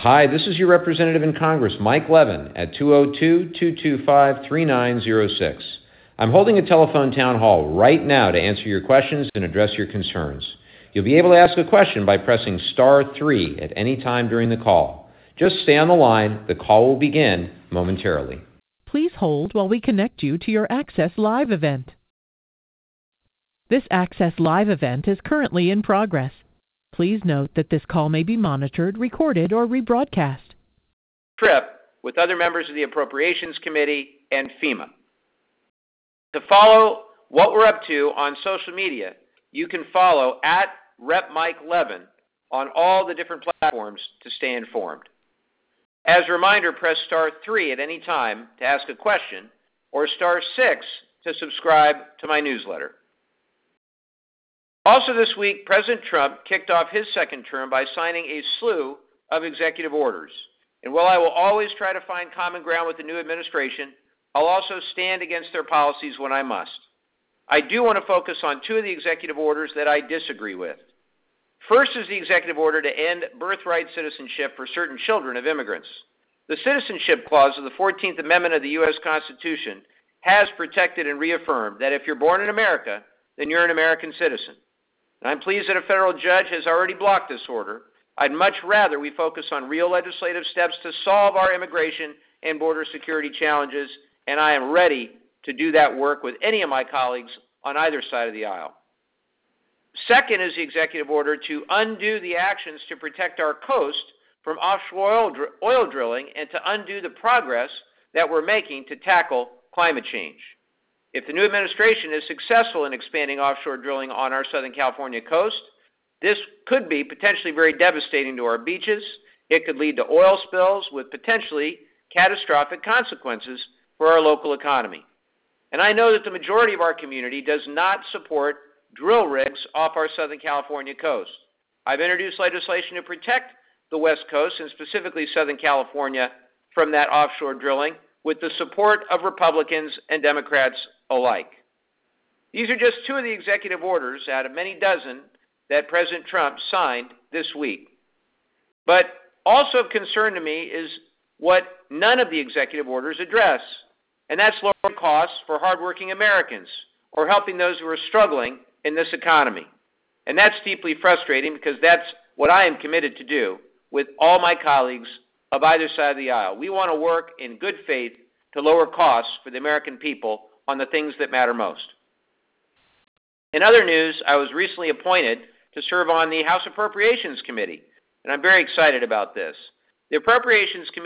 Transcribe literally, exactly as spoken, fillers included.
Hi, this is your representative in Congress, Mike Levin, at two oh two, two two five, three nine oh six. I'm holding a telephone town hall right now to answer your questions and address your concerns. You'll be able to ask a question by pressing star three at any time during the call. Just stay on the line. The call will begin momentarily. Please hold while we connect you to your Access Live event. This Access Live event is currently in progress. Please note that this call may be monitored, recorded, or rebroadcast. Trip with other members of the Appropriations Committee and FEMA. To follow what we're up to on social media, you can follow at Representative Mike Levin on all the different platforms to stay informed. As a reminder, press star three at any time to ask a question or star six to subscribe to my newsletter. Also this week, President Trump kicked off his second term by signing a slew of executive orders. And while I will always try to find common ground with the new administration, I'll also stand against their policies when I must. I do want to focus on two of the executive orders that I disagree with. First is the executive order to end birthright citizenship for certain children of immigrants. The Citizenship Clause of the fourteenth Amendment of the U S Constitution has protected and reaffirmed that if you're born in America, then you're an American citizen. And I'm pleased that a federal judge has already blocked this order. I'd much rather we focus on real legislative steps to solve our immigration and border security challenges, and I am ready to do that work with any of my colleagues on either side of the aisle. Second is the executive order to undo the actions to protect our coast from offshore oil, dr- oil drilling and to undo the progress that we're making to tackle climate change. If the new administration is successful in expanding offshore drilling on our Southern California coast, this could be potentially very devastating to our beaches. It could lead to oil spills with potentially catastrophic consequences for our local economy. And I know that the majority of our community does not support drill rigs off our Southern California coast. I've introduced legislation to protect the West Coast, and specifically Southern California, from that offshore drilling with the support of Republicans and Democrats alike. These are just two of the executive orders out of many dozen that President Trump signed this week. But also of concern to me is what none of the executive orders address, and that's lowering costs for hardworking Americans or helping those who are struggling in this economy. And that's deeply frustrating because that's what I am committed to do with all my colleagues of either side of the aisle. We want to work in good faith to lower costs for the American people on the things that matter most. In other news, I was recently appointed to serve on the House Appropriations Committee, and I'm very excited about this. The Appropriations Committee